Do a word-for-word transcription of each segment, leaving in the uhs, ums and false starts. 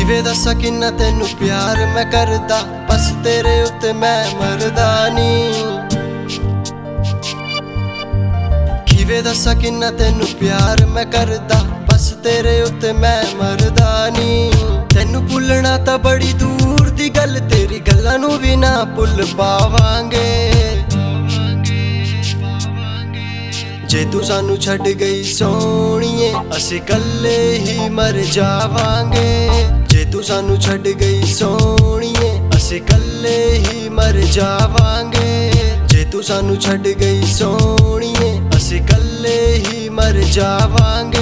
किवें दस्सां किन्ना तैनू प्यार मैं करदा, बस तेरे उत्ते मैं मरदा नी। किवें दस्सां किन्ना तैनू प्यार मैं करदा, बस तेरे उत्ते मैं मरदा नी। तैनू भुलना तां बड़ी दूर दी गल, तेरी गल्लां नू भी ना भुल पावांगे। जे तू सानू छड्ड गई सोहणीए, असीं कल्ले ही मर जावांगे। जे तू सानू छड्ड गई सोहणीए, असीं कल्ले ही मर जावांगे। जे तू सानू छड्ड गई सोहणीए, असीं कल्ले ही मर जावांगे।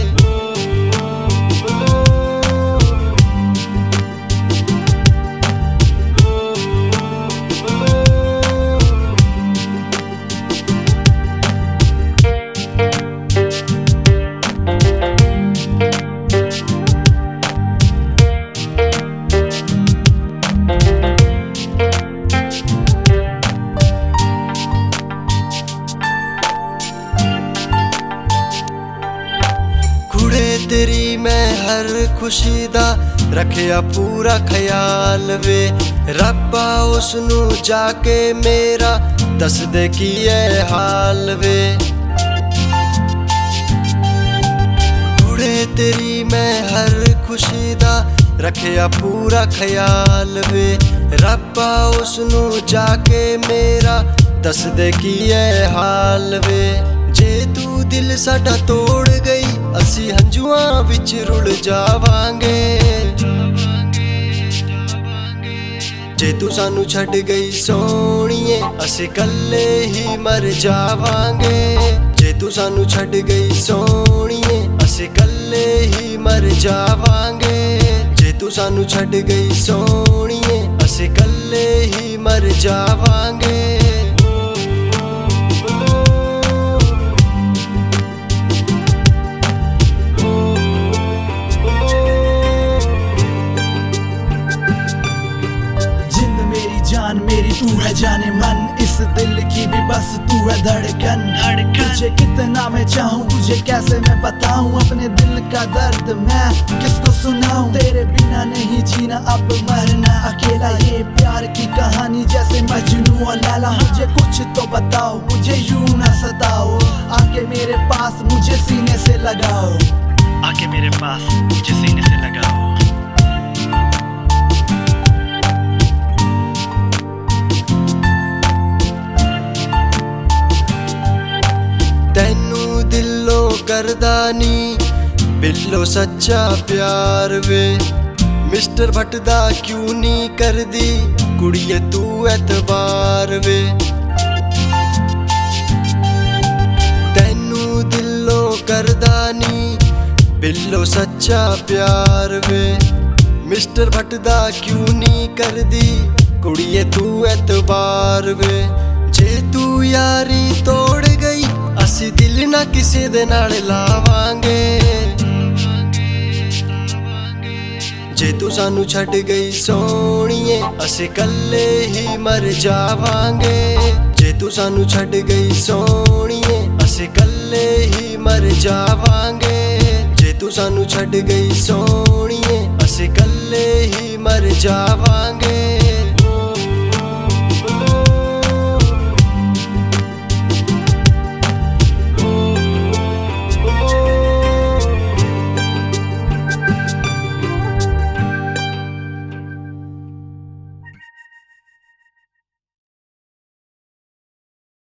तेरी मैं हर खुशी दा रखिया पूरा ख्याल वे। रब्बा उसनू जाके मेरा दस दे की है हाल वे। कुड़े तेरी मैं हर खुशी दा रखिया पूरा ख्याल वे। रब्बा उसनू जाके मेरा दस दे की है हाल वे। जे तू दिल साडा तोड़ गई, असी हंजुआं विच रुल जावांगे। जे तू सानू छड्ड गई सोहणीए, असी कल्ले ही मर जावांगे। जे तू सानू छड्ड गई सोहणीए, असी कल्ले ही मर जावांगे। जे तू सानू छड्ड गई सोहणीए, असी कल्ले ही मर जावांगे। मेरी तू है जाने मन, इस दिल की भी बस तू है धड़कन। तुझे कितना मैं चाहूँ, तुझे कैसे मैं बताऊँ अपने दिल का दर्द मैं किसको सुनाऊँ। तेरे बिना नहीं जीना अब मरना अकेला, ये प्यार की कहानी जैसे मजनू और लैला। मुझे कुछ तो बताओ, मुझे यूं ना सताओ। आके मेरे पास मुझे सीने से लगाओ, आके मेरे पास मुझे सीने से लगाओ। तैनू दिलों करदा नी बिल्लो सच्चा प्यार वे। मिस्टर भट्ट दा क्यों नी करदी कुड़िए तू एतबार वे। तैनू दिलों करदा नी बिल्लो सच्चा प्यार वे। मिस्टर भट्ट दा क्यों नी करदी कुड़िए तू एतबार वे। जे तू यारी तोड़ गई, असी दिल ना किसी दे नाल लावांगे। जे तू सानू छड्ड गई सोहणीए, असी कल्ले ही मर जावांगे। जे तू सानू छड्ड गई सोहणीए, असी कल्ले ही मर जावांगे। जे तू सानू छड्ड गई सोहणीए, असी कल्ले ही मर जावांगे।